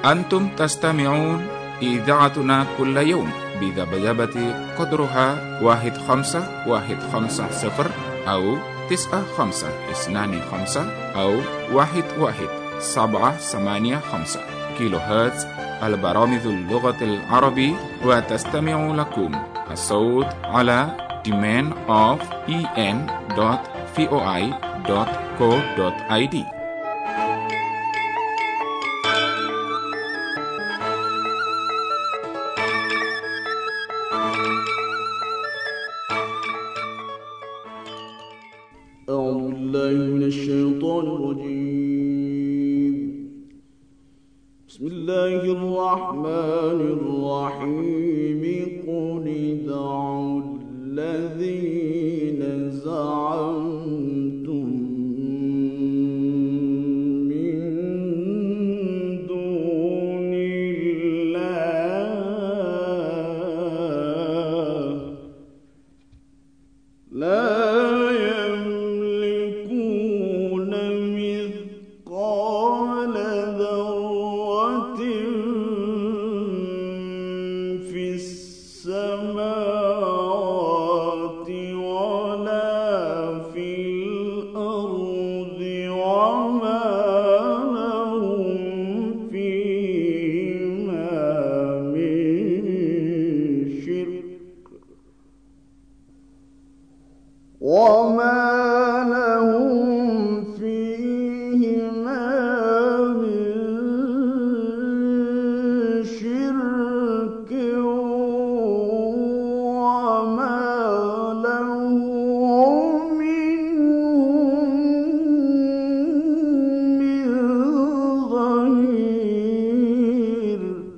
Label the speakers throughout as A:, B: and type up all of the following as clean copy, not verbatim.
A: أنتم تستمعون إذاعتنا كل يوم بذبذبة قدرها 1510 أو 9525 أو 11785 كيلو هرتز. البرامج اللغة العربية، وتستمع لكم الصوت على demand of en.voi.co.id.
B: أعوذ بالله من الشيطان الرجيم. بسم الله الرحمن الرحيم. قل ادعوا الذين زعمتم من دون الله لا يملكون مثقال ذرة في السماوات ولا في الأرض، وما لهم فيهما من شرك، وما لهم فيهما من شرك، وما له منهم من ظهير.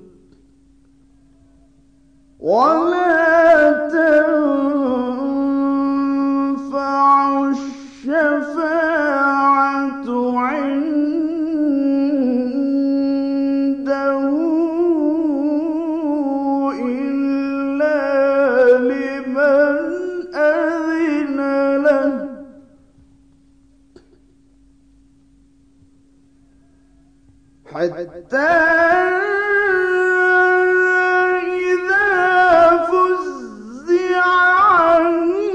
B: ولا تنفع الشفاعة عنده إلا لمن أذن له، حتى إذا فزع عن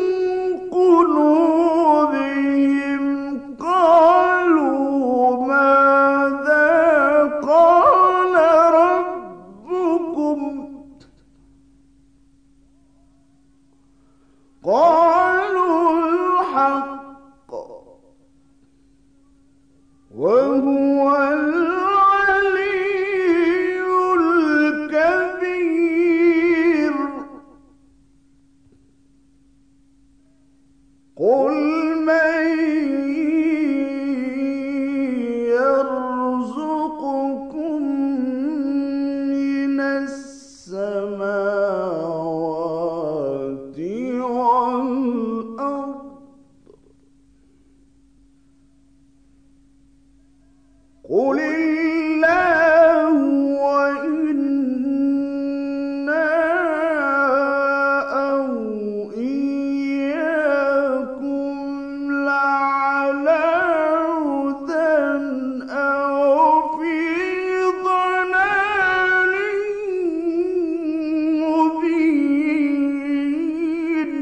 B: قلوبهم قالوا ماذا قال ربكم، قالوا الحق وهو العلي الكبير. قل من يرزقكم من السماوات والأرض، قل الله، وإنا أو إياكم لعلى هدى أو في ضلال مبين.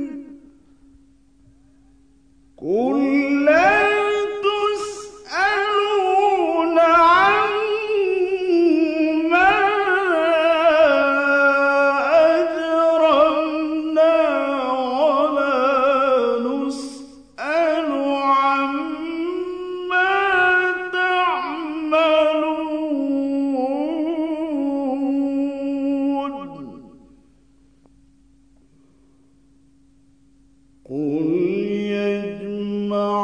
B: قل لا تسألون عما أجرمنا ولا نسأل عما تعملون. قل يجمع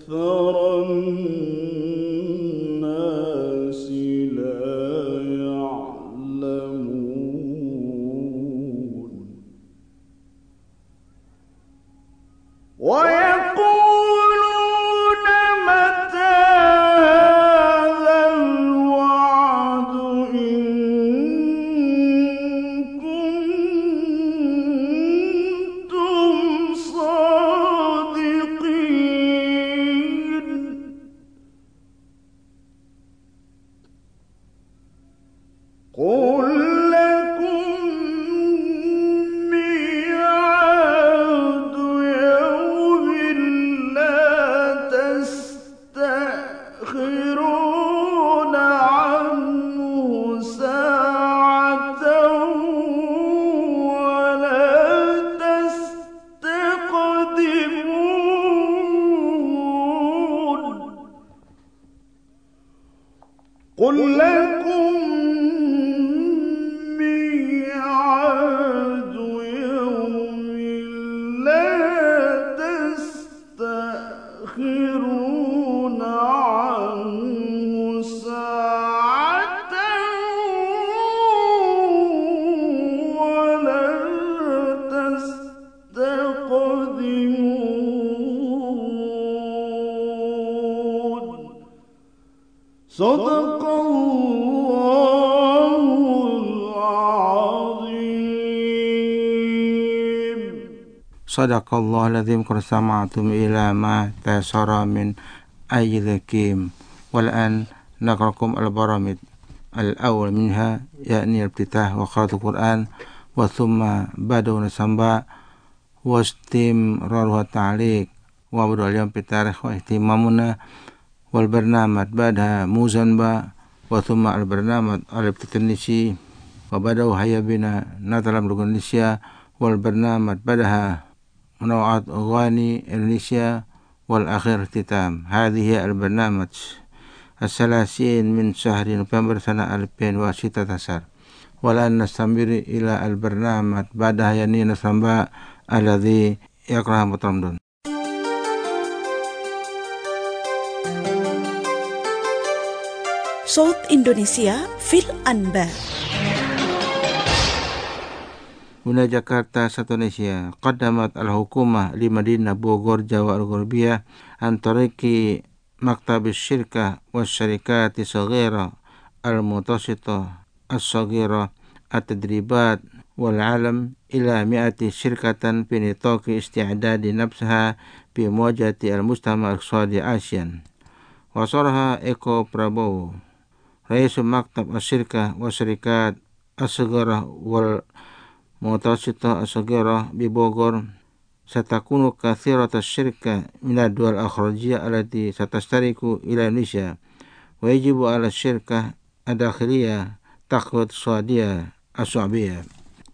B: أكثر الناس لا يعلمون ويقولون متى هذا الوعد إن كنتم صادقين قل لكم ميعاد يوم لا تستأخرون عنه ساعة ولا تستقدمون قل لكم ميعاد يوم لا تستأخرون عنه ساعة ولا تستقدمون صدق الله العظيم
C: Sadaqallahu alazim qad sama'tum ila ma tasara min ayyikum wal an naqrakum al-baramid al-awwal minha yakni al-iftitah wa qira'atul Quran wa thumma bada'una samba wa istimraru ta'liq wa bada'u al-yawm fi tarikh wa ihtimamuna wal barnamaj ba'da muzanba wa thumma al-barnamaj al-ibtitanisi wa bada'u hayya bina natalam lugan Indonesia wal barnamaj ba'daha منوعات أغاني إندونيسيا والأخير اختتام. هذه البرنامج 30 من شهر نوفمبر سنة 2016 والآن نستمر إلى البرنامج بعدها ينين الصنباء الذي يقرأ مطرمدون.
D: صوت إندونيسيا في الأنباء.
C: Huna Jakarta, satu Indonesia. Qaddamat al-hukumah li Madinah Bogor, Jawa Al-Gharbiyah an tariqi maktab syirkah wa syarikati saghira al-mutawassitah as-saghira at-tadribat wal alam ila 100 syirkatan fi nitaqi isti'dadi nafsaha fi muwajahati al-mujtama' al-iqtisadi ASEAN. Wa saraha Eko Prabowo, Rais Maktab Asyirkah wa Syarikat As-Saghirah wal Mutawassitah As-Saghirah bi Bogor satakunu kathirat asyirka min ad-duwal akhrajiyah allati satastariku ila Indonesia wa yajibu ala syirkah ad-dakhiliyah taqwat suadiyah as-su'biyah.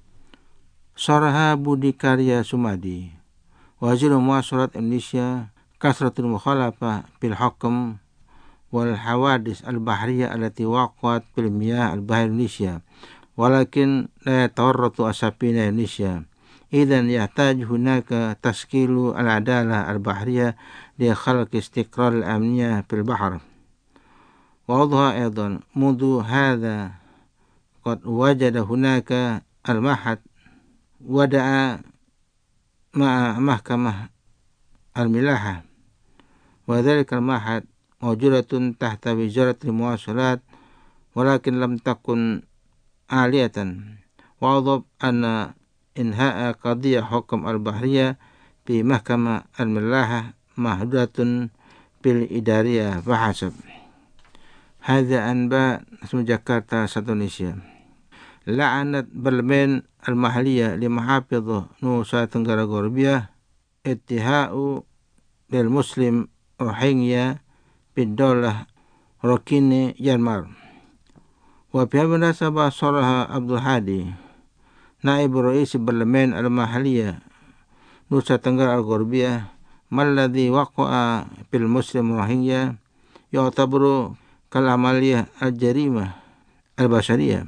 C: Saraha Budi Karya Sumadi, Wazir Muasarat Indonesia, kasratul mukhalafah bil hukm wal hawadis al-bahriyah allati waqa'at fil miyah al-bahr Indonesia walakin la yatawarratu asafina Indonesia. Idzan yahtaju hunaka taskilu al-adalah al-bahriyah li khalqi istiqrar al-amniyah fil bahr. Wa adha aidan mundu hadha qad wajada hunaka al-mahad wada'a ma'a mahkamah al-milaha wa dhalika al-mahad mawjudatun tahta wizaratil muwasalat walakin lam takun aliyatan wa adhab anna inha'a qadiyah hukum al-bahriyah fi mahkamah al-milaha mahdudatun bil idariyah fahasab. Hadha anba Jakarta, satu Indonesia. La'anat Parlemen al-Mahaliyah li mahafidh Nusa Tenggara Gharbiyah ittiha'u lil muslim Rohingya bid daulah Rakhine Myanmar. Wa fi munasabah saraha Abdul Hadi, Naib Rais Parlemen al-Mahaliyah Nusa Tenggara Gharbiyah malladhi waqa'a fil muslim Rohingya yu'tabaru kal amaliyah al-jarimah al-bashariyah.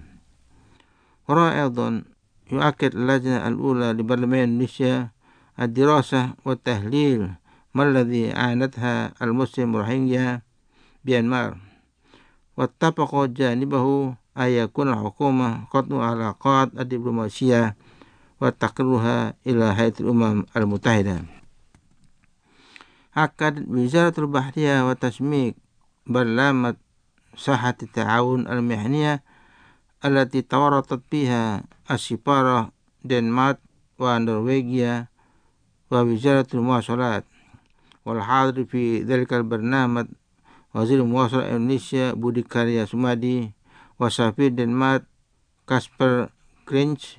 C: Wa aidan yu'akkid lajnah al-ula li Parlemen Indonesia ad-dirasah wa tahlil ما الذي عانتها المسلم روهينجيا بميانمار، واتفق جانبه أن يكون الحكومة قطع العلاقات الدبلوماسية وتقرها إلى هيئة الأمم المتحدة. أكدت وزارة البحرية والتسميك برلامة ساحة التعاون المهنية التي تورطت بها السفارة دنمارك ونرويجيا ووزارة المواصلات. والحاضر في ذلك البرنامج وزير المواصلات إندونيسيا بودي كاريا سمadi وسفير دنمارك كاسبر كرينش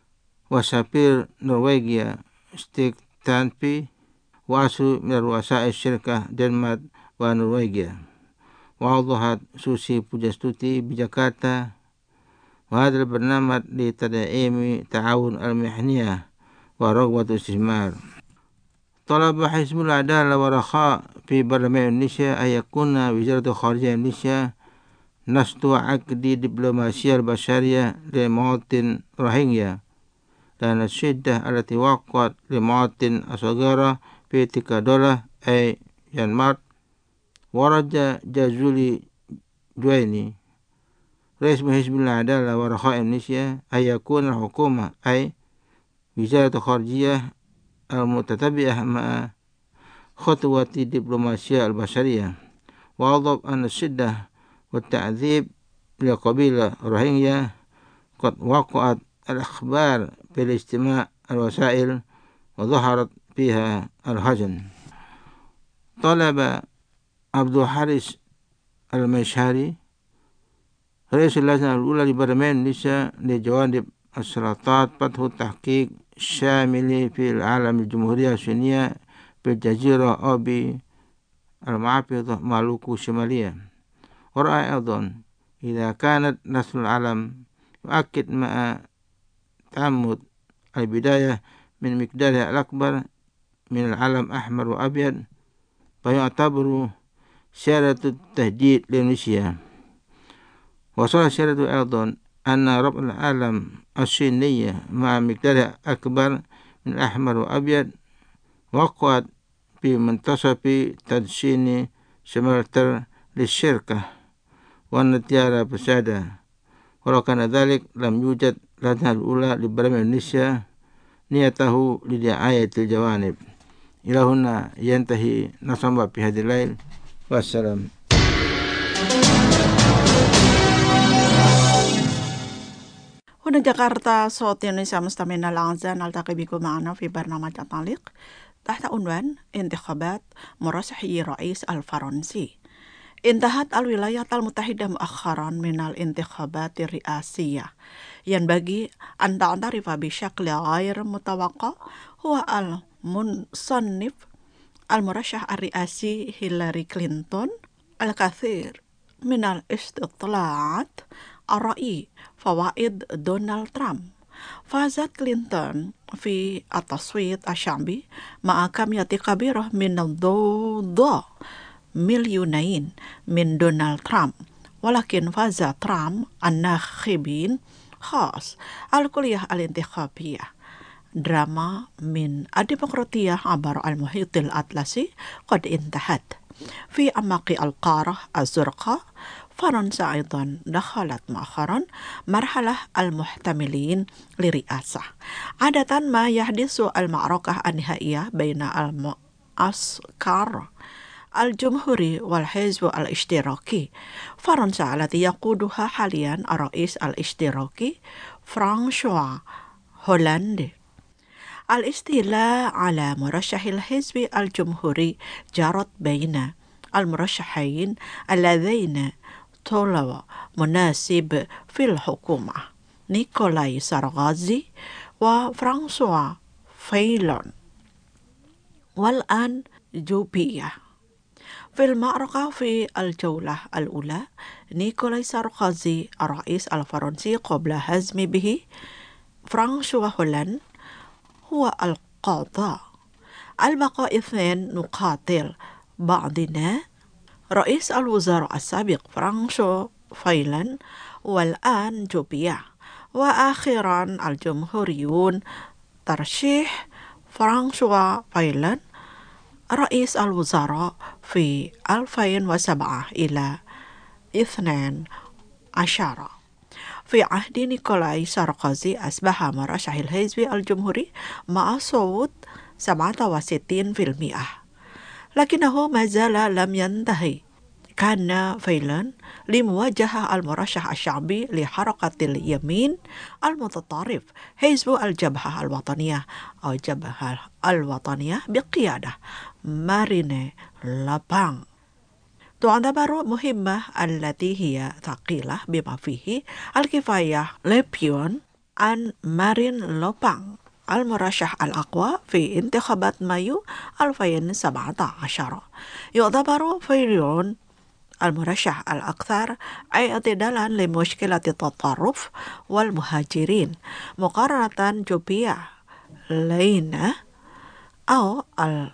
C: وسفير نرويجيا ستيك تانبي وأصل من رؤساء الشركة دنمارك ونرويجيا. وأوضحت سوسي بوجاستوتي بجاكرتا وهذا البرنامج لتدعيم التعاون المهنية ورغبة الاستثمار. طلب حزب العدالة والرخاء في برلمان إندونيسيا أن يكون وزارة الخارجية إندونيسيا نشط عقد دبلوماسية البشرية لمواطن روهينجيا، لأن الشدة التي وقعت لمواطن الصغيرة في تلك الدولة أي ميانمار. ورجى جازولي جويني رئيس حزب العدالة والرخاء إندونيسيا أن يكون الحكومة أي وزارة الخارجية المتتبعة مع خطوة الدبلوماسية البشرية. وأضاف أن الشدة والتعذيب لقبيلة روهينجيا قد وقعت الأخبار في الاجتماع الوسائل وظهرت فيها الهجن. طلب عبد الحارث المشهري رئيس اللجنة الأولى لبرلمان إندونيسيا لجوانب السلطات فتح التحقيق الشامل في العالم الجمهورية الصينية بالجزيرة أوبي المحافظة مالوكو الشمالية. ورأى أيضا إذا كانت نسل العلم يؤكد مع تعمد البداية من مقدارها الأكبر من العلم أحمر وأبيض فيعتبر شارة التهديد لإندونيسيا. وصل شارة أيضا أن ربط العلم الصينية مع مقدارها أكبر من الأحمر وأبيض وقعت في منتصف تدشين سمستر للشركة والنتيجة فسادة. ولو كان ذلك لم يوجد اللجنة الأولى لبرلمان إندونيسيا نيته لدعاية الجوانب. إلى هنا ينتهي نصب في هذه الليل والسلام.
D: هنا جاكرتا صوت إندونيسيا مستمعينا الأعزاء، نلتقي بكم معنا في برنامج التعليق تحت عنوان انتخابات مرشحي رئيس الفرنسي. انتهت الولايات المتحدة مؤخرا من الانتخابات الرئاسية. ينبغي أن تعترف بشكل غير متوقع هو المصنف المرشح الرئاسي هيلاري كلينتون الكثير من الاستطلاعات الرأي فوائد دونالد ترامب. فازت كلينتون في التصويت الشعبي مع كمية كبيرة من الضوضاء مليونين من دونالد ترامب، ولكن فاز ترامب الناخبين خاص الكلية الانتخابية. دراما من الديمقراطية عبر المحيط الأطلسي قد انتهت. في أعماق القارة الزرقاء فرنسا أيضا دخلت مؤخرا مرحلة المحتملين لرئاسة. عادة ما يحدث المعركة النهائية بين المعسكر الجمهوري والحزب الاشتراكي. فرنسا التي يقودها حاليا الرئيس الاشتراكي فرانسوا هولاند. الاستيلاء على مرشح الحزب الجمهوري جرت بين المرشحين اللذين طلبوا مناسب في الحكومة، نيكولاي سارغازي وفرانسوا فيلون، والآن جوبيا. في المعركة في الجولة الأولى نيكولاي سارغازي الرئيس الفرنسي قبل هزم به فرانسوا هولاند هو القضاء. البقاء اثنين نقاتل بعضنا، رئيس الوزراء السابق فرانسوا فيلون والآن جوبيا. وأخيرا الجمهوريون ترشيح فرانسوا فيلون رئيس الوزراء في 2007 إلى 12. في عهد نيكولاي ساركوزي أصبح مرشح الحزب الجمهوري مع صوت 67%، لكنه ما زال لم ينتهي. كان فعلا لمواجهة المرشح الشعبي لحركة اليمين المتطرف حزب الجبهة الوطنية أو الجبهة الوطنية بقيادة مارين لوبان. تعتبر مهمة التي هي ثقيلة بما فيه الكفاية لبيون عن مارين لوبان المرشح الأقوى في انتخابات مايو 2017. يعتبر فيليون المرشح الأكثر اعتدالا لمشكلة التطرف والمهاجرين مقارنة جوبيا لينا أو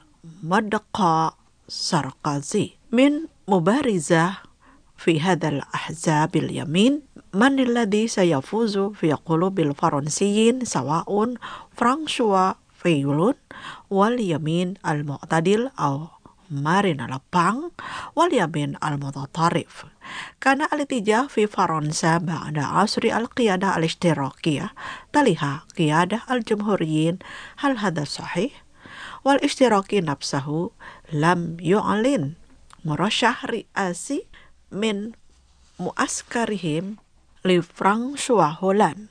D: المدقة ساركوزي. من مبارزة في هذا الأحزاب اليمين، من الذي سيفوز في قلوب الفرنسيين سواء فرانسوا فيولون واليمين المعتدل أو مارين لوبان واليمين المتطرف؟ كان الاتجاه في فرنسا بعد عصر القيادة الاشتراكية تليها قيادة الجمهوريين. هل هذا صحيح؟ والاشتراكي نفسه لم يعلن مرشح رئاسي من معسكرهم لفرانسوا هولاند.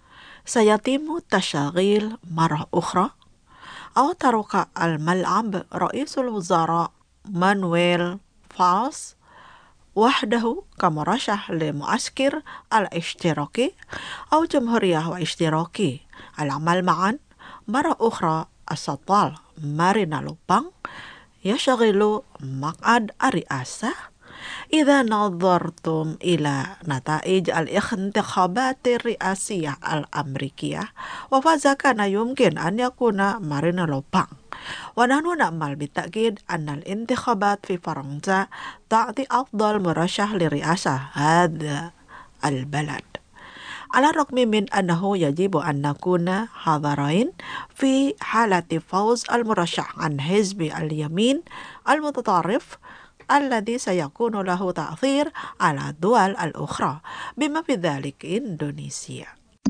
D: سيتم تشغيل مرة أخرى أو ترك الملعب رئيس الوزراء مانويل فالس وحده كمرشح لمعسكر الاشتراكي أو جمهورية واشتراكي العمل معا مرة أخرى أستطال مارين لوبان يشغل مقعد الرئاسة؟ إذا نظرتم إلى نتائج الانتخابات الرئاسية الأمريكية وفاز كان يمكن أن يكون مارين لوبان، ونحن نأمل بالتأكيد أن الانتخابات في فرنسا تعطي أفضل مرشح لرئاسة هذا البلد، على الرغم من أنه يجب أن نكون حذرين في حالة فوز المرشح عن حزب اليمين المتطرف الذي سيكون له تأثير على الدول الأخرى بما في ذلك إندونيسيا.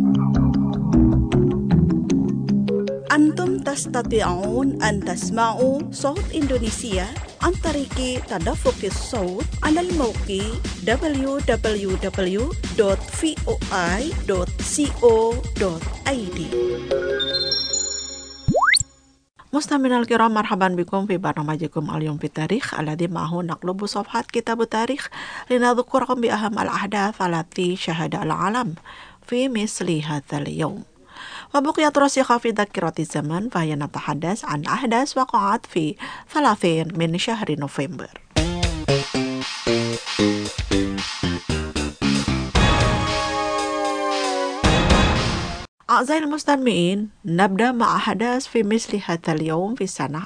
D: أنتم تستطيعون أن تسمعوا صوت إندونيسيا عن طريق تدفق الصوت على الموقع www.voi.co.id. مستمعينا الكرام، مرحبا بكم في برنامجكم اليوم في التاريخ الذي معه نقلب صفحات كتاب التاريخ لنذكركم بأهم الأحداث التي شهدها العالم في مثل هذا اليوم. وبقيت راسخة في ذاكرة الزمن، فهي نتحدث عن أحداث وقعت في 30 من شهر نوفمبر. أعزائي المستمعين، نبدأ مع أحداث في مثل هذا اليوم في سنة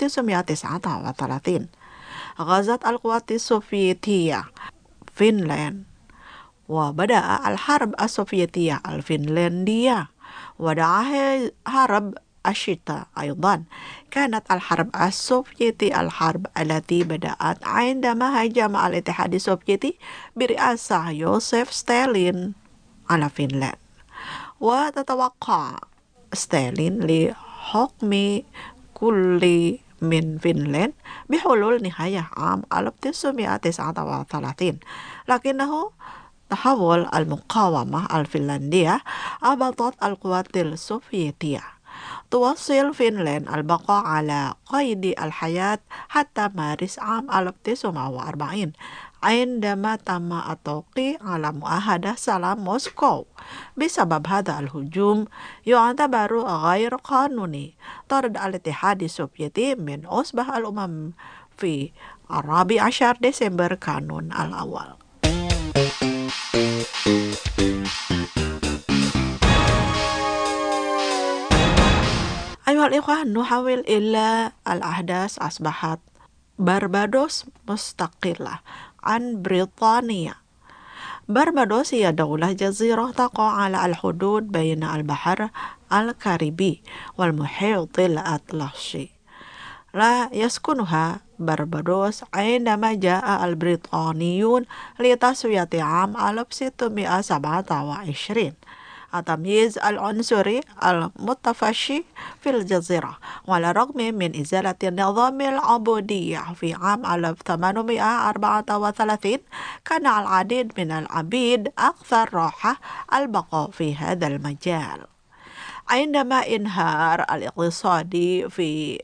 D: 1939. غزت القوات السوفيتية فنلندا، وبدأ الحرب السوفيتية الفنلندية، ودعاها حرب الشتاء أيضا. كانت الحرب السوفيتية الحرب التي بدأت عندما هاجم الاتحاد السوفيتي برئاسة يوسف ستالين على فنلندا، وتتوقع ستالين لحكم كل من فنلندا بحلول نهاية عام 1939، لكنه تحول المقاومة الفنلندية أبطت القوات السوفيتية. تواصل فنلندا البقاء على قيد الحياة حتى مارس عام 1940 عندما تم التوقيع على معاهدة سلام موسكو. بسبب هذا الهجوم يعتبر غير قانوني طرد الاتحاد السوفيتي من عصبة الأمم في 14 ديسمبر كانون الأول. أيها الإخوة، نحول إلى الأحداث. أصبحت بربادوس مستقلة عن بريطانيا. بربادوس هي دولة جزيرة تقع على الحدود بين البحر الكاريبي والمحيط الأطلسي. لا يسكنها بربادوس عندما جاء البريطانيون لتسوية عام 1627. التمييز العنصري المتفشي في الجزيرة، وعلى الرغم من إزالة النظام العبودية في عام 1834 كان العديد من العبيد أكثر راحة البقاء في هذا المجال. عندما انهار الاقتصاد في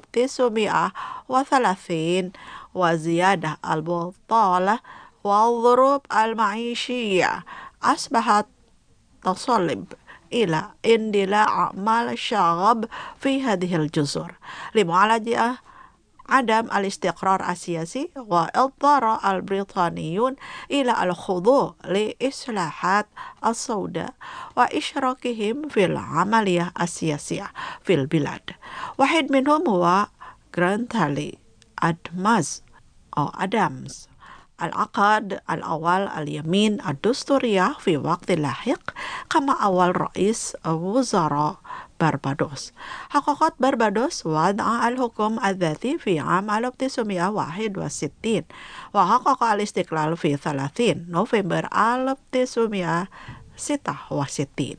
D: 1930 وزيادة البطالة والظروف المعيشية أصبحت تصلب إلى اندلاع أعمال الشغب في هذه الجزر. لمعالجة عدم الاستقرار السياسي، واضطر البريطانيون إلى الخضوع لإصلاحات السوداء وإشراكهم في العملية السياسية في البلاد. واحد منهم هو غرانتالي أدامز العقد الأول اليمين الدستورية في وقت لاحق كما أول رئيس وزراء بربادوس. حققت بربادوس وضع الحكم الذاتي في عام 1961 وحقق الاستقلال في 30 نوفمبر 1966.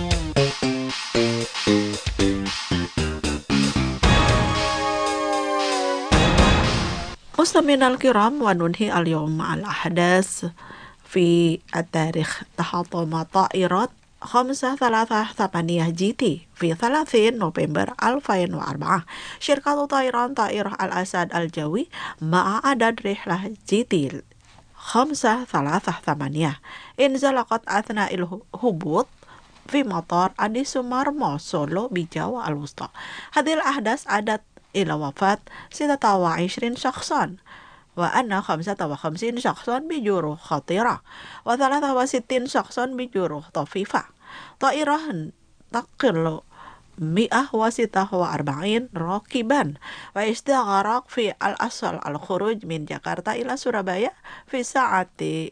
D: مستمعينا الكرام، وننهي اليوم الأحداث في التاريخ. تحطم طائرات 538 GT في 30 نوفمبر 2004 شركة طيران طائرة الأسد الجوي مع عدد رحلة GT 538 انزلقت أثناء الهبوط في مطار أدي سومارمو سولو بجاوا الوسطى. هذه الأحداث أدت إلى وفاة 26 شخصا، وأن 55 شخصا بجروح خطيرة و63 شخصا بجروح طفيفة. طائرة تقل 146 راكبا، واستغرق في الأصل الخروج من جاكرتا إلى سورابaya في ساعة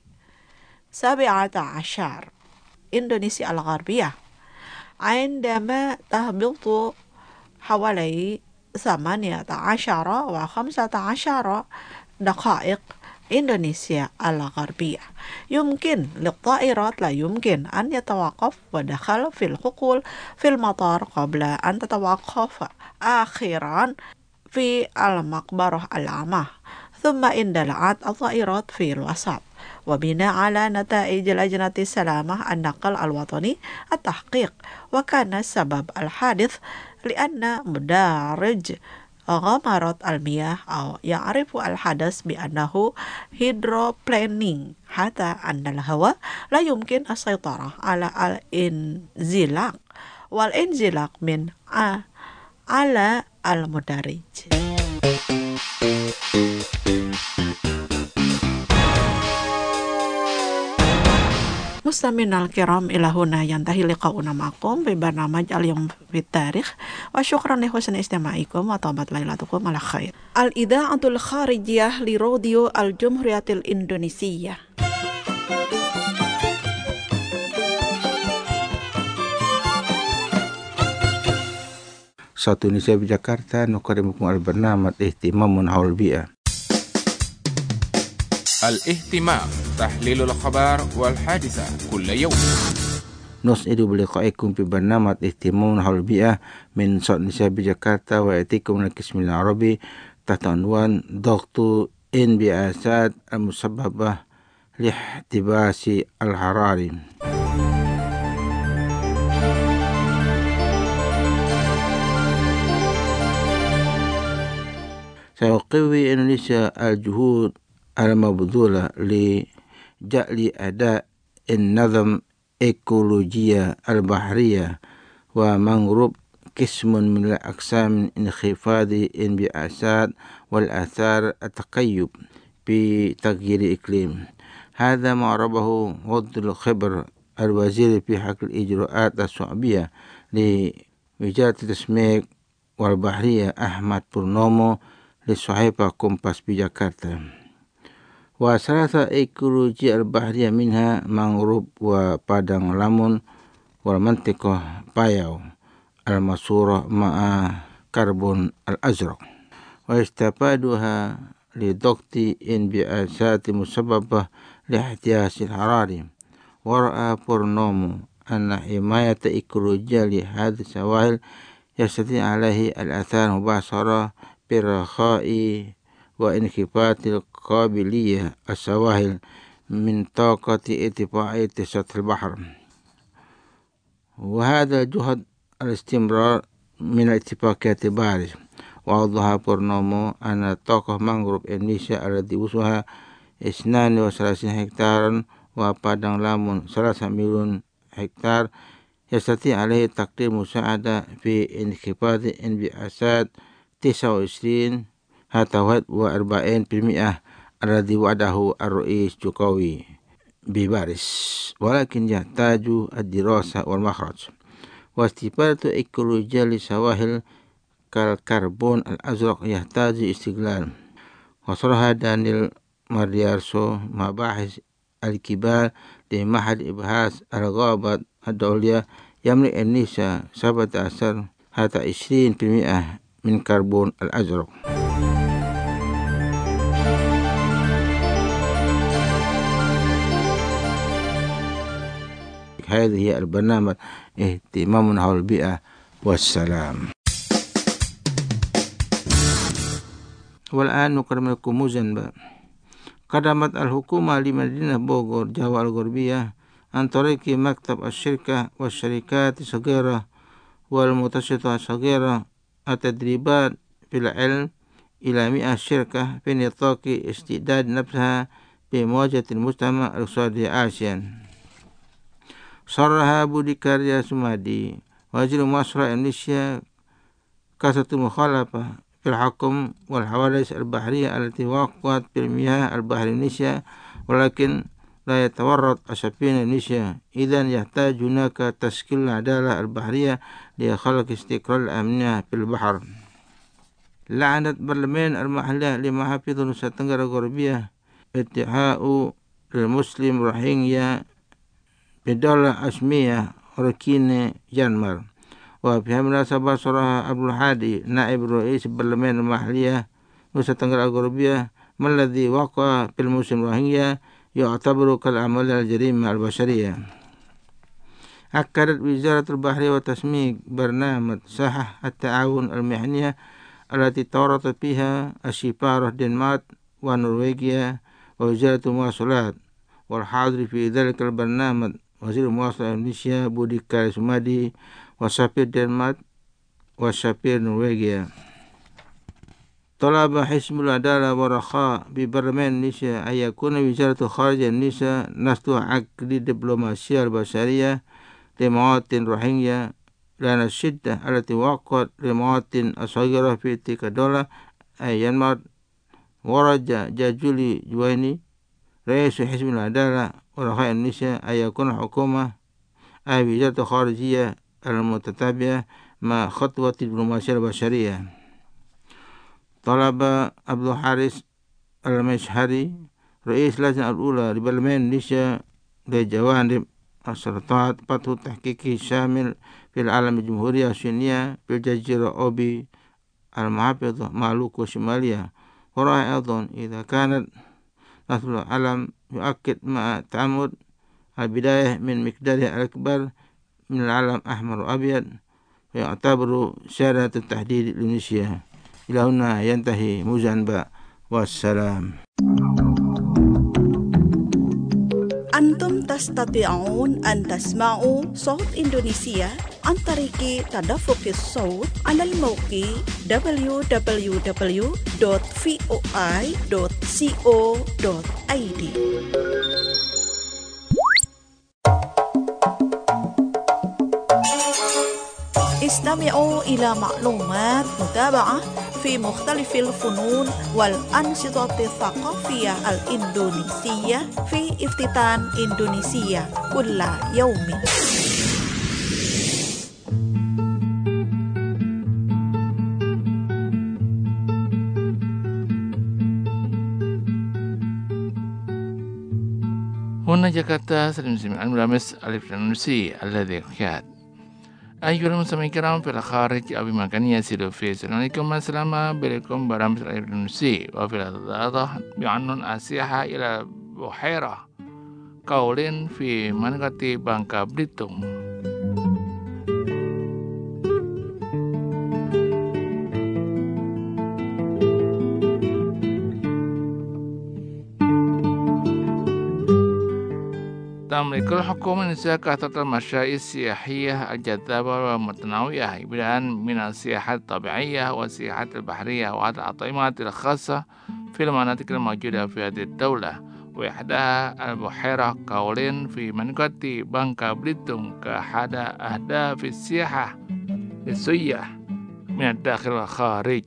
D: 17 إندونيسيا الغربية، عندما تهبط حوالي 18 و15 دقائق إندونيسيا الغربية. يمكن للطائرات لا يمكن أن يتوقف ودخل في الحقول في المطار قبل أن تتوقف أخيرا في المقبرة العامة، ثم اندلعت الطائرات في الوسط. وبناء على نتائج لجنة السلامة النقل الوطني التحقيق، وكان سبب الحادث لأن مدرج غمرت المياه أو يعرف الحدث بأنه هيدروبلانينج، حتى أن الهواء لا يمكن السيطرة على الانزلاق والانزلاق من على المدرج. مستمعينا الكرام، إلى هنا ينتهي لقاؤنا معكم في برنامج اليوم في التاريخ، وشكرا لحسن استماعكم وطابت ليلتكم على خير. الإذاعة الخارجية لراديو الجمهورية الإندونيسية.
C: Satu Indonesia di Jakarta nukarimukum al-barnamaj ihtimamun haul bi'ah.
A: الاهتمام تحليل الأخبار والحادثة كل يوم.
C: نسعد بلقائكم في برنامج اهتمام حول البيئة من صوت النساء بجاكرتا، ويأتيكم من القسم العربي تحت عنوان ضغط انبعاثات المسببة لاحتباس الحراري. سيقوي إندونيسيا الجهود المبذولة لجعل أداء النظم إيكولوجيا البحرية ومنغروب قسم من الأقسام انخفاض الانبعاثات والآثار التقيب بتغيير الإقليم. هذا ما عربه وضع الخبر الوزير في حق الإجراءات الشعبية لوزارة التسمية والبحرية أحمد بورنومو لصحيفة كومباس بجاكرتا. وثلاثة إيكولوجيا البحرية منها مانغروب وبادang lamun والمنطقة باياو المسورة مع كربون الأزرق. ويستفادها لضغط انبعاثات مسببة لاحتباس الحراري. ورأى بورنومو أن حماية إيكولوجية لهذه السواحل يستطيع عليه الأثار مباشرة برخاء وانخفاض القابلية السواحل من طاقة ارتفاع سطح البحر. وهذا الجهد الاستمرار من اتفاقية باريس. وأوضح بورنومو أن طاقة مانغروف إندونيسيا التي وسعها 32 هكتارا وبادang lamun 3 مليون هكتار يستطيع عليه تقديم مساعدة في انخفاض انبعاثات 29 حتى 41% الذي وعده الرئيس جوكوي بباريس، ولكن يحتاج الدراسة والمخرج. واستفادة إيكولوجيا للسواحل كالكربون الأزرق يحتاج استغلال. وصرح دانيال مارديارسو مباحث الكبار لمعهد إبحاث الغابات الدولية يملك إندونيسيا 17 حتى 20% من كربون الأزرق. هذه البرنامج اهتمامنا حول البيئة والسلام. والآن نقدم لكم موزنبا. قدمت الحكومة لمدينة بوغور جاوا الغربية عن طريق مكتب الشركة والشركات الصغيرة والمتوسطة الصغيرة التدريبات في العلم إلى 100 شركة في نطاق استعداد نفسها بمواجهة المجتمع الاقتصادي آسيا. صرح بودي كاريا سومادي وزير مصر إندونيسيا قصة المخالفة في الحكم والحوادث البحرية التي وقعت في المياه البحر إندونيسيا، ولكن لا يتورط السفينة إندونيسيا. إذن يحتاج هناك تشكيل العدالة البحرية لخلق استقرار الأمنية في البحر. لعنت برلمان المحلية لمحافظة نوسا تنggara الغربية ادعاء للمسلم روهينجيا بدولة اسمية روكيني جانمار. وفي مناسبة صرح عبد الهادي نائب رئيس البرلمان المحلية نوسا تنggara الغربية ما الذي وقع في المسلم روهينجيا يعتبر كالعمل الجريمة البشرية. أكدت وزارة البحرية والتسميك برنامج صحة التعاون المحلية التي تورط فيها السفارة الدنمارك ونرويجيا ووزارة المواصلات. والحاضر في ذلك البرنامج وزير المواصلات إندونيسيا بودي كاريا سومادي وسفير الدنمارك وسفير نرويجيا. طلب حزب العدالة والرخاء ببرلمان إندونيسيا أن يكون وزارة الخارجية إندونيسيا نصب عقد دبلوماسية البشرية لمواطن روهينجيا، لأن الشدة التي وقعت لمواطن الصغيرة في تلك الدولة أي ينمر. ورجع جاجولي جويني رئيس حزب العدالة والرخاء إندونيسيا أن يكون الحكومة أي وزارة الخارجية المتتابعة مع خطوة الدبلوماسية البشرية. طلب عبد الحارث المشهري رئيس اللجنة الأولى لبرلمان إندونيسيا لجوانب السلطات فتح تحقيقي شامل في العالم الجمهورية الصينية في الجزيرة أوبي المحافظة مالوكو الشمالية. ورأى أيضا إذا كانت نصب العلم يؤكد مع تعمد البداية من مقداره الأكبر من العلم أحمر وأبيض ويعتبر شارة التحديد الإندونيسيا. إلى هنا ينتهي موزنبا والسلام.
D: أنتم تستطيعون أن تسمعوا صوت إندونيسيا عن طريق تدفق الصوت على الموقع www.voi.co.id. استمعوا إلى معلومات متابعة في مختلف الفنون والأنشطة الثقافية الإندونيسية في افتتان إندونيسيا كل يوم.
A: هنا جاكرتا سلام سمعان ملامس ألف الإندونيسي الذي كاد أيها المستمعين الكرام في الخارج أو بمكان يسير فيه، السلام عليكم السلام عليكم برامج الإندونيسي. وفي الأرض بعنون السياحة إلى بحيرة كاولين في منطقة بانكا بليتونغ. تملك الحكومة الإندونيسية كثرة المشاريع السياحية الجذابة والمتنوعة، بدءا من السياحة الطبيعية والسياحة البحرية والأطعمة الخاصة في المناطق الموجودة في هذه الدولة، وإحداها البحيرة كاولين في منطقة بانكا بليتونغ كأحد أهداف السياحة للسياح من الداخل والخارج.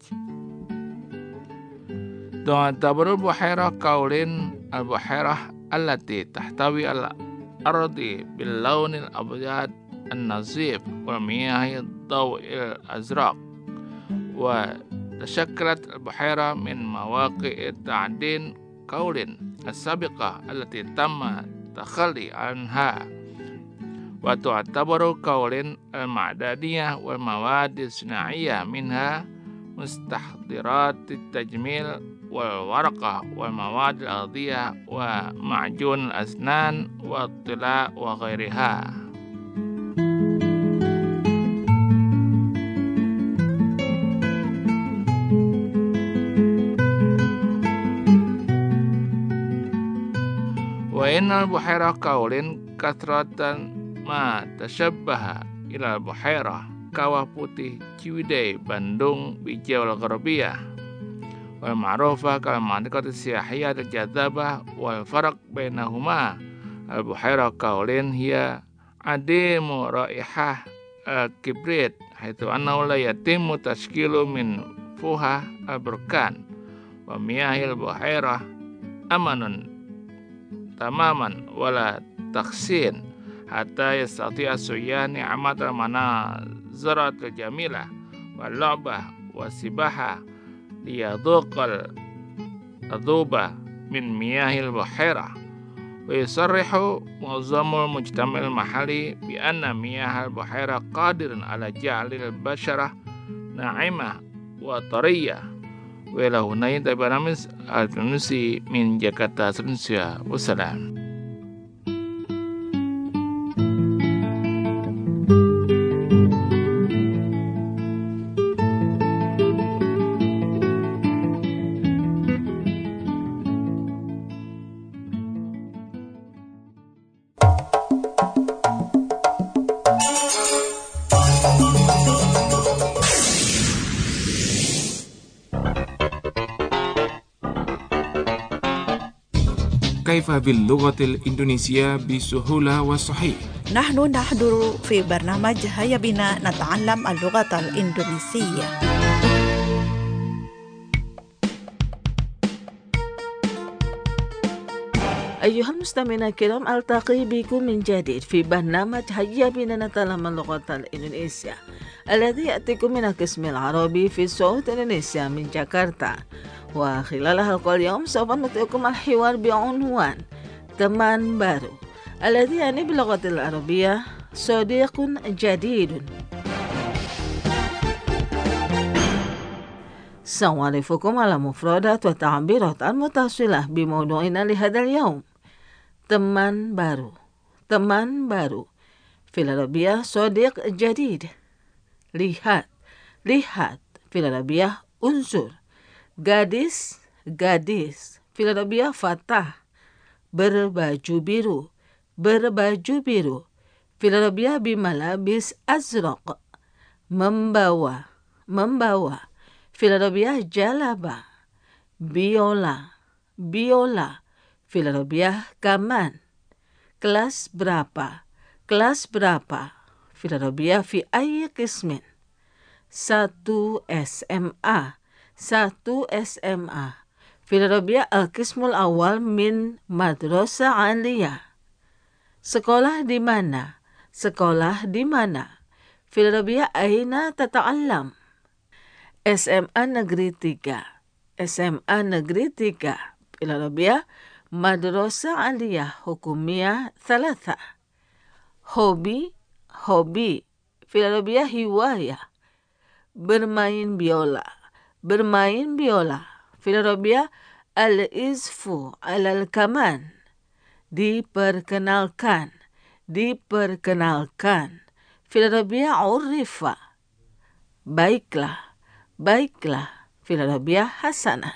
A: تعتبر البحيرة كاولين البحيرة التي تحتوي على الأرض باللون الأبيض النظيف والمياه الضوء الأزرق، وتشكلت البحيرة من مواقع تعدين كاولين السابقة التي تم التخلي عنها، وتعتبر كاولين المعدنية والمواد الصناعية منها مستحضرات التجميل والورقة والمواد الأغذية ومعجون الأسنان والطلاء وغيرها. وإن البحيرة كاولين كثرة ما تشبه إلى البحيرة Kawah Putih Ciwidey Bandung Bijau Al-Gharabiyah والمعروفة كالمنطقة السياحية الجاذبة. والفرق بينهما البحيرة كاولين هي عديم رائحة الكبريت، حيث أنه لا يتم تشكيله من فوهة البركان، ومياه البحيرة أمن تماما ولا تخزين حتى يستطيع السياح نعمة المناظر الجميلة واللعبة والسباحة ليذوق العذوبة من مياه البحيرة. ويصرح معظم المجتمع المحلي بأن مياه البحيرة قادر على جعل البشرة ناعمة وطرية. وإلى هنا ينتهي برنامج الإندونيسي من جاkarta Indonesia. والسلام.
E: كيف باللغة الإندونيسية بسهولة وصحيح؟
D: نحن نحضر في برنامج هيا بنا نتعلم اللغة الإندونيسية. أيها المستمعين الكرام، ألتقي بكم من جديد في برنامج هيا بنا نتعلم اللغة الإندونيسية الذي يأتيكم من القسم العربي في صوت إندونيسيا من جاكرتا. وخلال حلقة اليوم سوف نطيعكم الحوار بعنوان teman baru الذي يعني باللغة العربية صديق جديد. سنعرفكم على مفردات وتعبيرات المتصلة بموضوعنا لهذا اليوم. teman baru في العربية صديق جديد. lihat في العربية انظر. gadis في العربية fatah. berbaju biru في العربية بملابس أزرق. membawa في العربية jalaba. biola في العربية kaman. kelas berapa في العربية في أي قسم. 1 SMA في العربية القسم الأول من madrasah aliyah. sekolah di mana في العربية أين تتعلم. SMA negeri 3 في العربية madrasah aliyah hukumiyah 3. hobi
F: Filarobia hiwaya, bermain biola. Bermain biola. Filarobia al-izfu alal kaman, diperkenalkan. Diperkenalkan. Filarobia urifa, baiklah. Baiklah. Filarobia hasanan.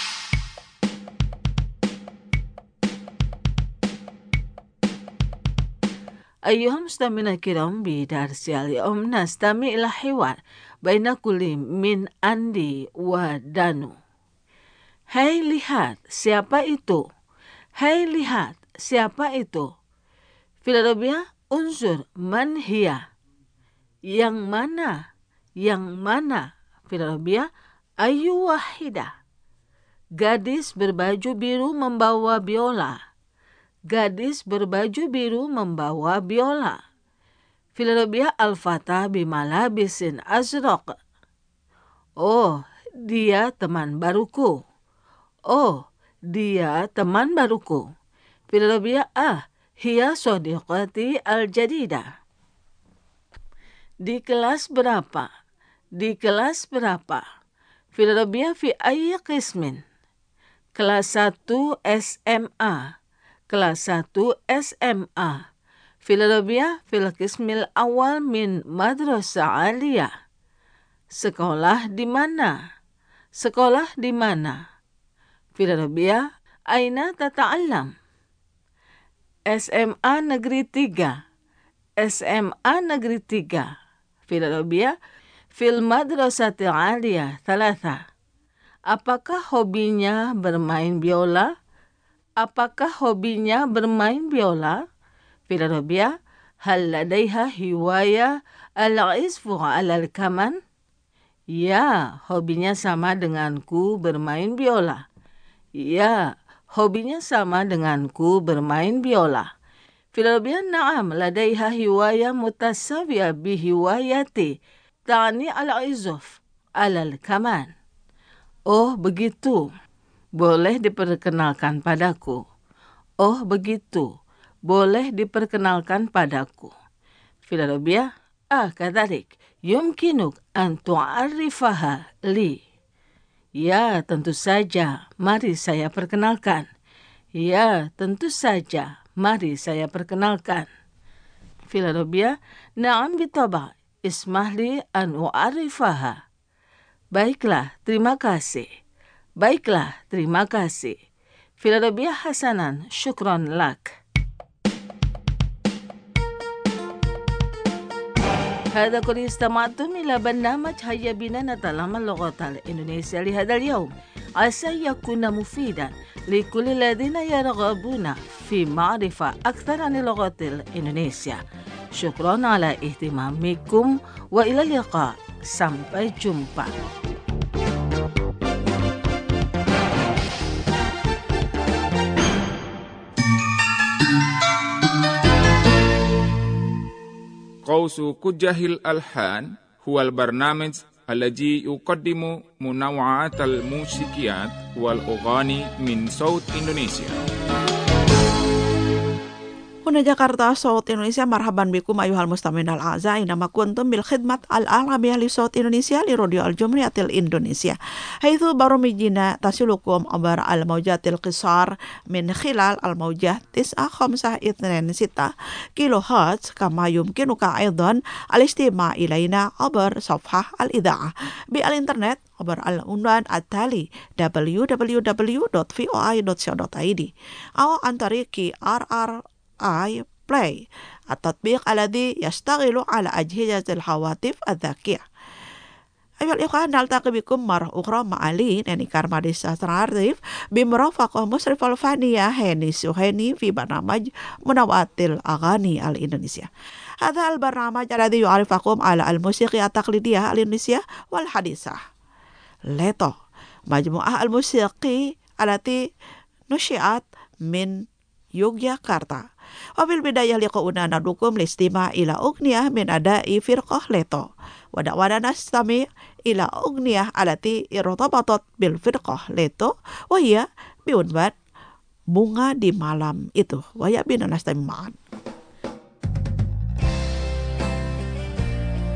F: أيها المستمعون الكرام بدرس اليوم نستمع إلى حوار بين كل من Andi wa Danu. Hai lihat, siapa itu? Hai lihat, siapa itu? Filarobia unsur man hiya. Yang mana? Yang mana? Filarobia ayu wahida. Gadis berbaju biru membawa biola. Gadis berbaju biru membawa biola. Filarobia al-fata bimalabisin azraq. Oh, dia teman baruku. Oh, dia teman baruku. Filarobia hiya sodiqati al-jadida. Di kelas berapa? Di kelas berapa? Filarobia fi ayyi qismin. Kelas 1 SMA. Kelas 1 SMA. Filarobia fil qismil awal min madrasah aliyah. Sekolah di mana? Sekolah di mana? Filarobia aina tata'allam. SMA Negeri 3. SMA Negeri 3. Filarobia fil madrasati aliyah 3. Apakah hobinya bermain biola? Apakah hobinya bermain biola? Filarobia hal ladaiha hiwaya al-izfu alal kaman? Ya, hobinya sama denganku bermain biola. Ya, hobinya sama denganku bermain biola. Filarobia na'am ladaiha hiwaya mutasawiya bihiwayati ta'ni al-izuf alal kaman. Oh, begitu. Boleh diperkenalkan padaku. Oh, begitu. Boleh diperkenalkan padaku. Filarobia kadhalik yumkinuk an tu'arrifaha li. Ya, tentu saja. Mari saya perkenalkan. Ya, tentu saja. Mari saya perkenalkan. Filarobia na'am bitaba. Ismahli an u'arrifaha. Baiklah, terima kasih. Baiklah, terima kasih. Filarobia hasanan, syukran lak. هذا قد استمعتم إلى برنامج هيا بنا نتعلم اللغة الإندونيسية لهذا اليوم. عسى يكون مفيدا لكل الذين يرغبون في معرفة أكثر عن اللغة الإندونيسية. شكرا على اهتمامكم وإلى اللقاء. Sampai jumpa.
E: قوس كجه الألحان هو البرنامج الذي يقدم منوعات الموسيقيات والأغاني من صوت إندونيسيا.
D: Huna Jakarta, Saut Indonesia, marhaban bikum ayuhal mustamin al-a'za inama kuntum bil khidmat al-alamiyah li Saut Indonesia li Radio Al-Jumriyatil Indonesia. Haitsu baromijina tasilukum abar al-mawjatil qisar min khilal al-mawjah 9526 kilohertz kama yumkinuka aidan al-istima' ilaina abar safhah al-idha'ah bi al-internet abar al-unwan at-tali www.voi.co.id aw antariki Play التطبيق الذي يشتغل على أجهزة الهواتف الذكية. أيها الإخوة، نلتقي بكم مرة أخرى مع لين يعني كارماديسا تراريف بمرافقة مصرف الفنية هاني سوهاني في برنامج منوعات الأغاني الإندونيسية. هذا البرنامج الذي يعرفكم على الموسيقى التقليدية الإندونيسية والحديثة. ليتو مجموعة الموسيقى التي نشأت من يوغياكارتا. وبالبداية لقاؤنا ندعوكم لاستماع إلى أغنية من أداء فرقة ليتو ودعوانا نستمع إلى أغنية التي ارتبطت بالفرقة ليتو وهي بعنوان Bunga di Malam Itu. Waya bina nastami ma'an.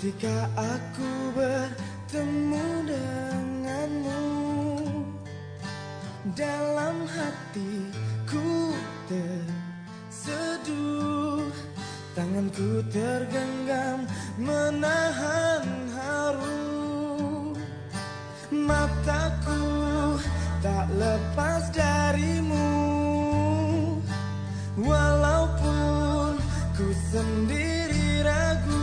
B: ketika aku bertemu denganmu, dalam hatiku terseduh, tanganku tergenggam menahan haru, mataku tak lepas darimu, walaupun ku sendiri ragu.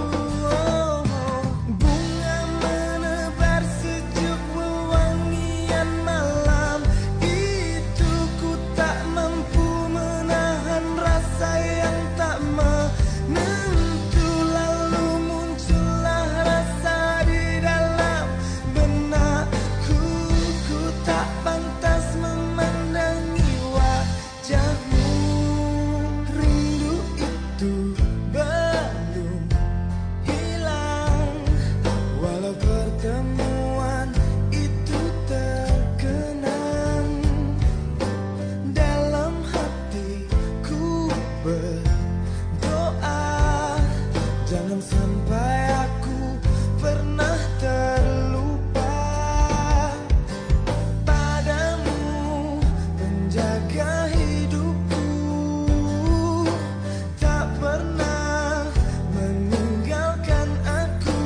B: Bunga menebar sejuk wewangian malam, itu ku tak mampu menahan rasa yang tak menentu. Lalu muncullah rasa di dalam benakku, ku tak pantas memandangi wajahmu. Rindu itu belum hilang, walau pertemuan itu terkenang. Dalam hatiku berdoa, jangan sampai aku pernah terlupa padamu, penjaga hidupku, tak pernah meninggalkan aku.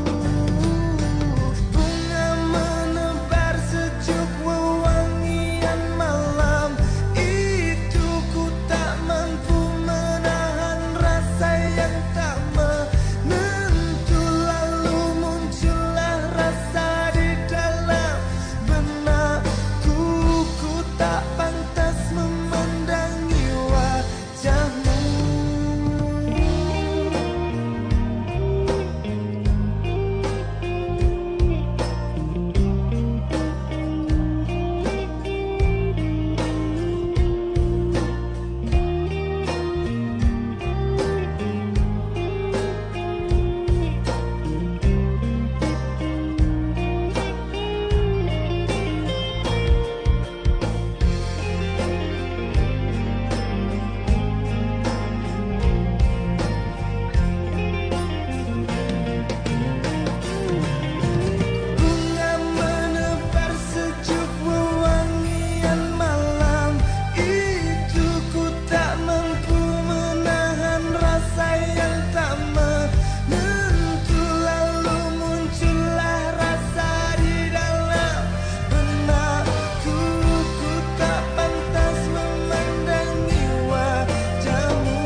B: Bunga menebar sejuk wewangian malam, itu ku tak mampu menahan rasa yang tak menentu. Lalu muncullah rasa di dalam benakku, ku tak pantas memandangi wajahmu. Bunga menebar sejuk wewangian malam, itu ku tak mampu menahan rasa yang tak menentu. Lalu muncullah rasa di dalam benakku, ku tak pantas memandangi wajahmu.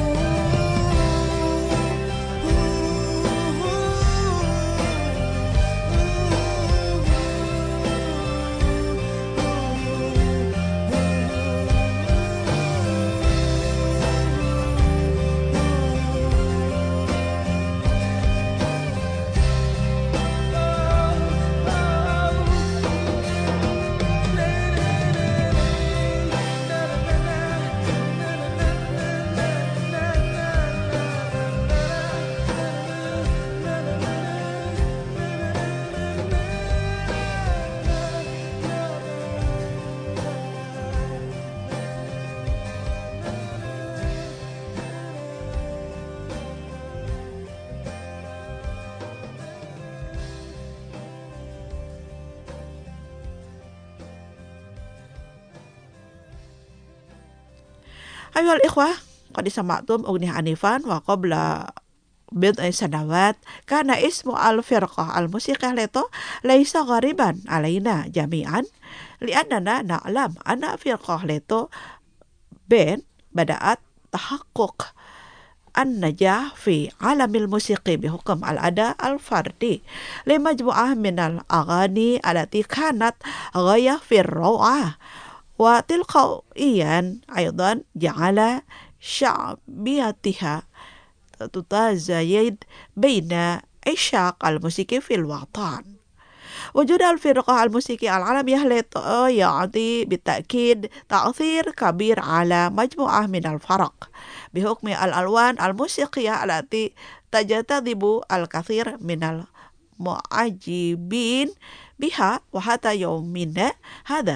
D: أيها الإخوة، قد سمعتم أغنية عنيفا وقبل بضع سنوات كان اسم الفرقة الموسيقية ليس غريبا علينا جميعا، لأننا نعلم أن فرقة ليتو بين بدأت تحقق النجاح في عالم الموسيقى بحكم الأداء الفردي لمجموعة من الأغاني التي كانت غاية في الروعة، وتلقائيا أيضا جعل شعبيتها تتزايد بين عشاق الموسيقى في الوطن. وجود الفرقة الموسيقية العالمية يعطي بالتأكيد تأثير كبير على مجموعة من الفرق بحكم الألوان الموسيقية التي تجتذب الكثير من المعجبين بها، وحتى يومنا هذا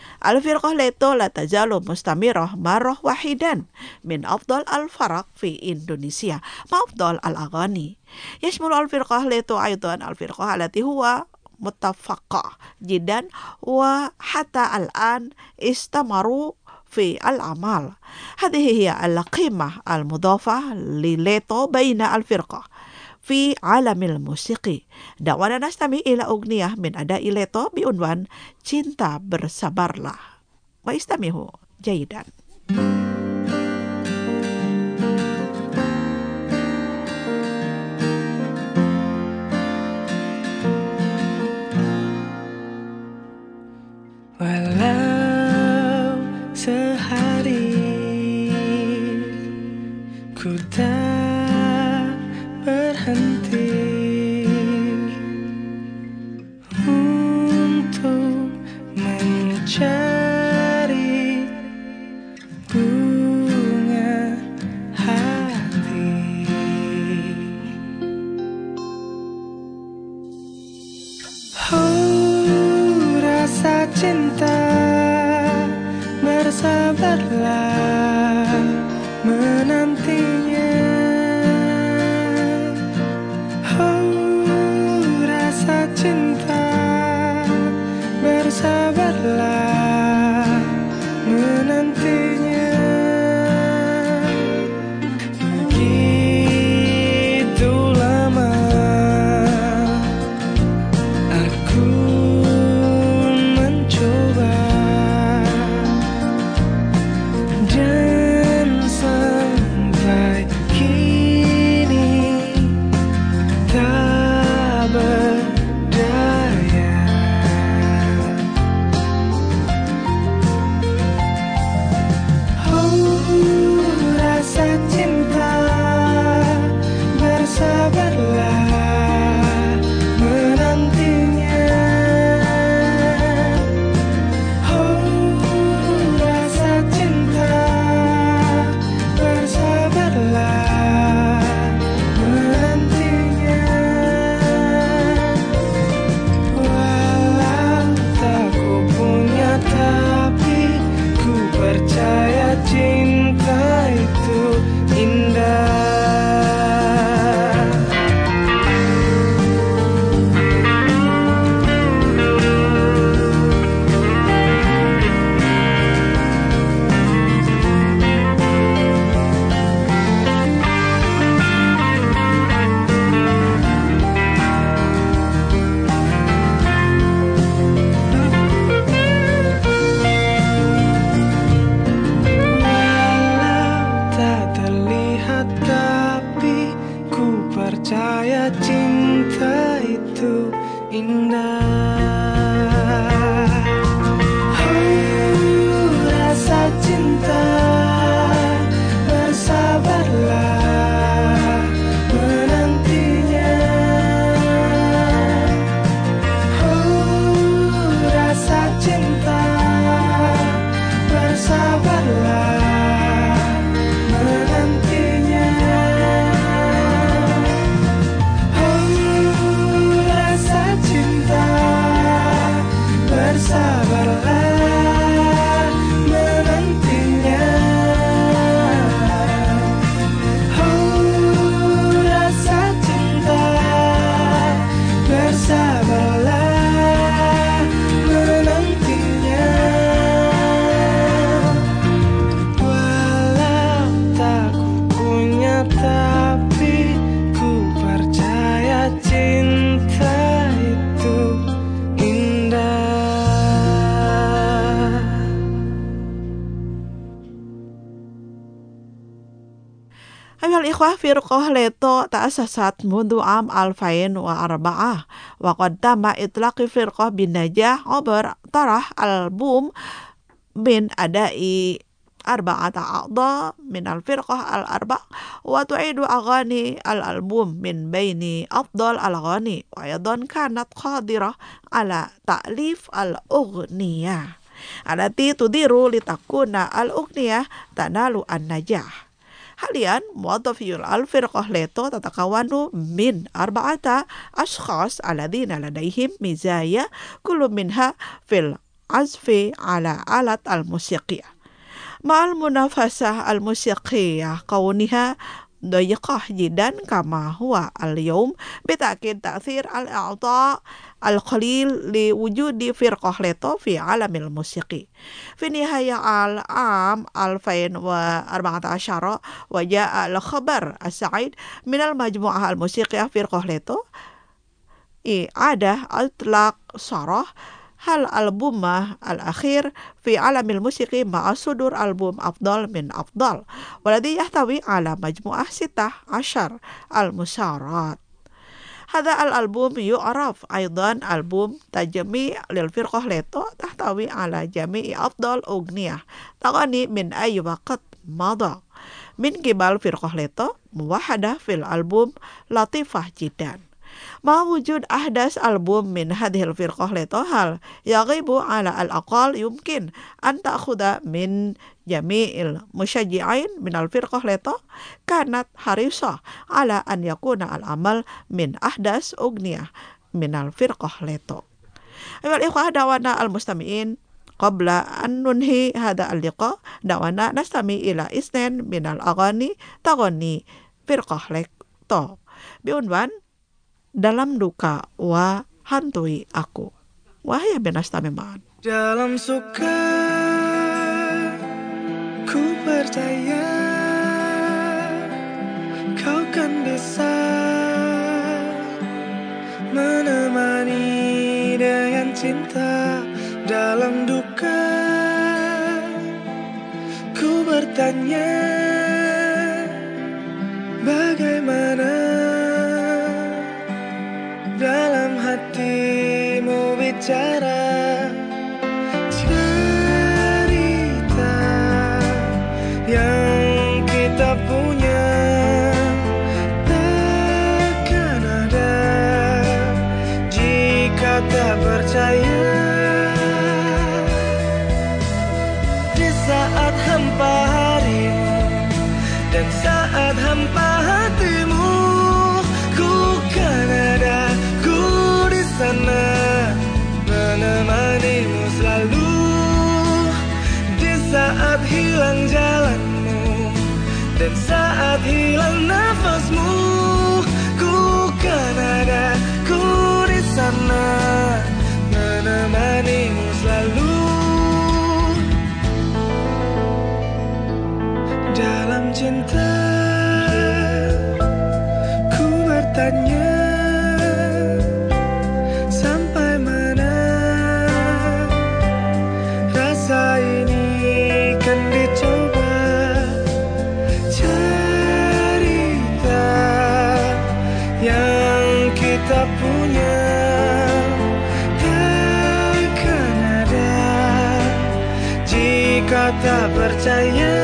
D: Al-firqah leto la tazalu mustamirah marrah wahidan min afdal al-faraq fi Indonesia ma afdal al-aghani. Yashmulu al-firqah leto aydan al-firqah allati huwa muttafaqah jiddan wa hatta al-an istamaru في الأعمال. هذه هي القيمة المضافة لليتو بين الفرقة في عالم الموسيقى. دعوانا نستمع إلى أغنية من أداء ليتو بعنوان Cinta Bersabarlah. واستمعوا جيدا.
B: Sehari ku tak berhenti untuk mencari bunga hati. Oh, rasa cinta bersabarlah menantinya. Oh, rasa cinta bersabarlah menantinya. Begitu lama aku mencoba dan sampai kini tak berdaya. Oh, rasa cinta bersabarlah menantinya. Oh, rasa cinta bersabarlah menantinya. Walau tak ku punya tapi ku percaya cinta itu indah. Walau tak terlihat tapi ku percaya cinta itu indah. Oh, rasa cinta bersabarlah menantinya. Oh, rasa cinta bersabarlah menantinya. Oh, rasa cinta bersabarlah menantinya. Oh, rasa cinta bersabarlah menantinya. Walau tak ku punya tapi ku percaya cinta itu indah.
D: أيها الإخوة فرقة ليتو تأسست منذ عام 2004 وقد تم إطلاق فرقة بالنجاح عبر طرح ألبوم من أداء 4 أعضاء من الفرقة الأربع وتعيد أغاني الألبوم من بين أفضل الأغاني وأيضا كانت قادرة على تأليف الأغنية التي تدير لتكون الأغنية تنال النجاح. حاليا موظفي الفرقة ليتو تتكون من 4 أشخاص الذين لديهم مزايا كل منها في azfi ala alat al-musiqiyah ma'al munafasah al-musiqiyah kauniha ضيقة جدا كما هو اليوم بتأكيد تأثير الإعطاء القليل لوجود فرقة ليتو في عالم الموسيقى. في نهاية العام 2014 وجاء الخبر السعيد من المجموعة الموسيقية فرقة ليتو إعادة إطلاق صراح الألبوم الأخير في عالم الموسيقى مع صدور ألبوم أفضل من أفضل والذي يحتوي على مجموعة 16 المسارات. هذا الألبوم يعرف أيضا ألبوم تجميع للفرقة ليتو تحتوي على جميع أفضل أغنية تغني من أي وقت مضى من قبل فرقة ليتو موحدة في الألبوم لطيفة جدا. مع وجود أحدث ألبوم من هذه الفرقة ليتو هل يغيب على الأقل يمكن أن تأخذ من جميع المشجعين من الفرقة ليتو كانت حريصة على أن يكون العمل من أحدث أغنية من الفرقة ليتو. أيها الإخوة دعوانا المستمعين قبل أن ننهي هذا اللقاء دعوانا نستمع إلى اثنين من الأغاني تغني فرقة ليتو بعنوان Dalam Duka wa Hantui Aku. Wahai binastami ma'an.
B: Dalam suka ku percaya kau kan bisa menemani dengan cinta. Dalam duka ku bertanya bagaimana dalam hatimu bicara cerita yang kita punya takkan ada jika tak percaya. Di saat hampa harimu dan saat hampa hatimu ku kan ada sana menemanimu selalu. Di saat hilang jalanmu dan saat hilang nafasmu ku kan ada, ku di sana menemanimu selalu. Dalam cinta ku bertanya kita punya takkan ada jika tak percaya.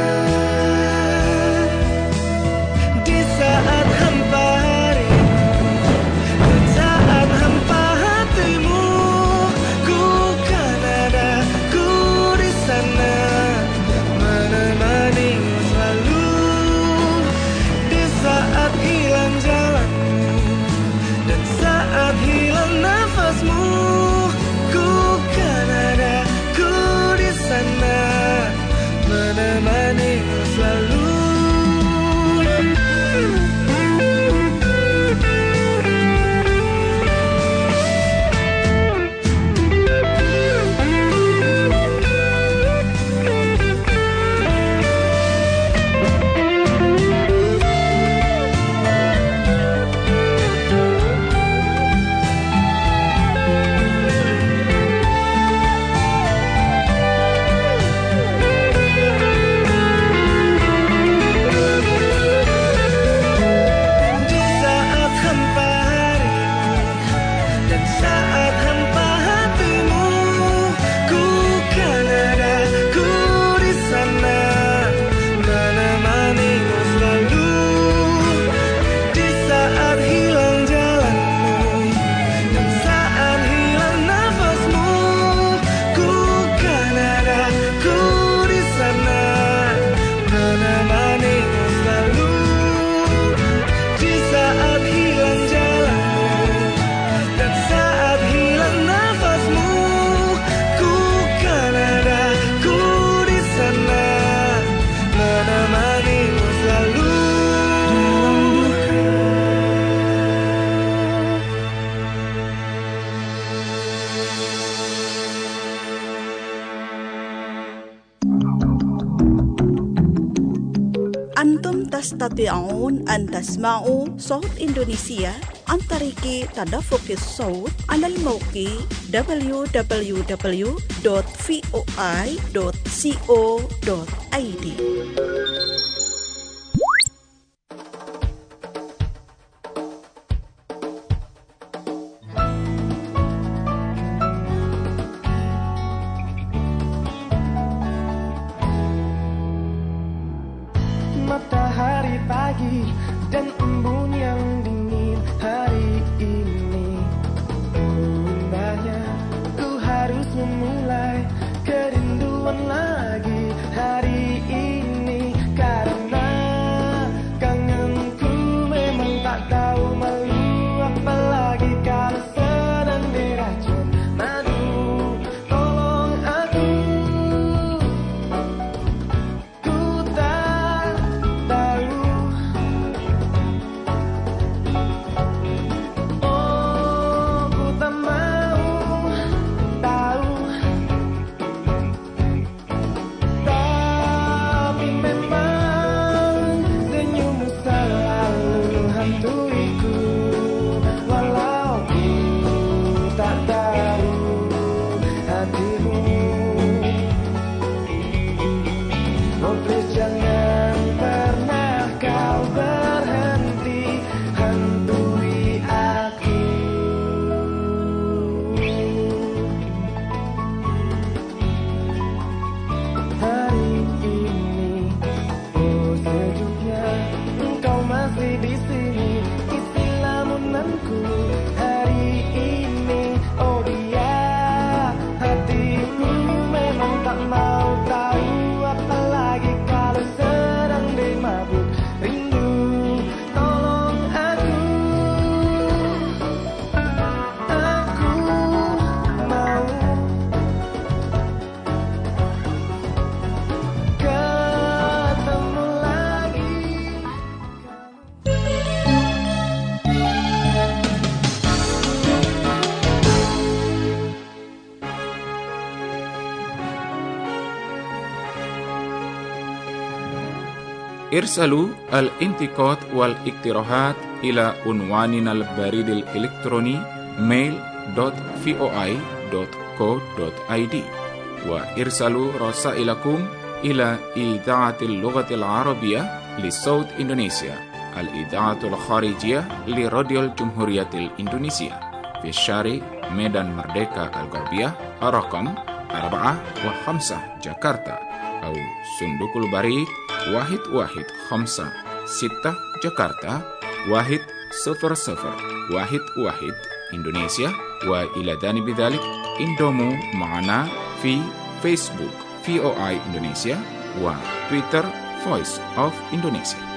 B: Di saat hampa harimu dan saat hampa hatimu ku kan ada, ku di sana menemanimu selalu. Di saat hilang jalan saat hilang nafasmu ku kan ada, ku di sana menemani
D: تستطيعون أن تسمعوا صوت إندونيسيا عن طريق تدفق الصوت على الموقع www.voi.co.id.
B: Matahari pagi dan embun yang dingin hari ini, indahnya ku harus memulai kerinduan lagi hari ini, karena kangenku memang tak tahu malu, apalagi kalau sedang diracun madu. Tolong aku, ku tak tahu. Oh, ku tak mau tahu. Tapi memang senyummu selalu hantuiku, walau ku tak tahu hatimu. Oh please jangan pernah kau berhenti hantui aku. Hari ini, oh sejuknya engkau masih di sini, isi lamunanku hari ini. Oh dia, hatiku memang tak mau tahu, apalagi kalau sedang dimabuk rindu. Tolong aku mau ketemu lagi.
E: ارسلوا الانتقاد والاقتراحات إلى عنواننا البريد الإلكتروني mail.voi.co.id وارسلوا رسائلكم إلى إذاعة اللغة العربية لصوت إندونيسيا، الإذاعة الخارجية لراديو الجمهورية الإندونيسية في الشارع ميدان مردeka الغربية رقم 4 و5 جاكرتا، أو صندوق البريد 1156 جاكرتا 10011 إندونيسيا. وإلى جانب ذلك انضموا معنا في فيسبوك VOA إندونيسيا وتويتر Voice of Indonesia.